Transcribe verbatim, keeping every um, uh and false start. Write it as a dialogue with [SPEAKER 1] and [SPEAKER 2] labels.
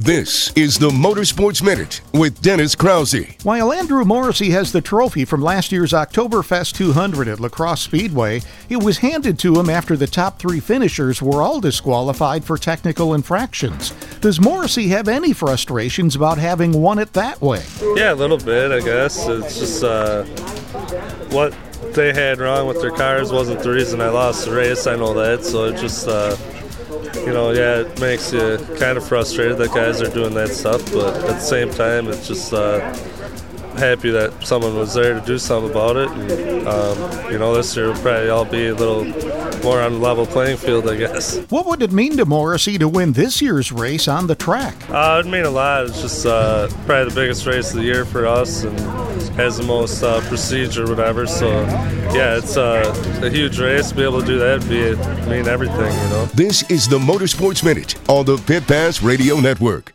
[SPEAKER 1] This is the Motorsports Minute with Dennis Krause.
[SPEAKER 2] While Andrew Morrissey has the trophy from last year's Oktoberfest two hundred at La Crosse Speedway, it was handed to him after the top three finishers were all disqualified for technical infractions. Does Morrissey have any frustrations about having won it that way?
[SPEAKER 3] Yeah, a little bit, I guess. It's just uh, what they had wrong with their cars wasn't the reason I lost the race. I know that, so it just... Uh, You know, yeah, it makes you kind of frustrated that guys are doing that stuff, but at the same time, it's just uh, happy that someone was there to do something about it. And, um, you know, this year will probably all be a little more on a level playing field, I guess.
[SPEAKER 2] What would it mean to Morrissey to win this year's race on the track?
[SPEAKER 3] Uh, it mean a lot. It's just uh, probably the biggest race of the year for us and has the most uh, prestige or whatever. So, yeah, it's uh, a huge race. To be able to do that would be mean everything, you know.
[SPEAKER 1] This is the Motorsports Minute on the Pit Pass Radio Network.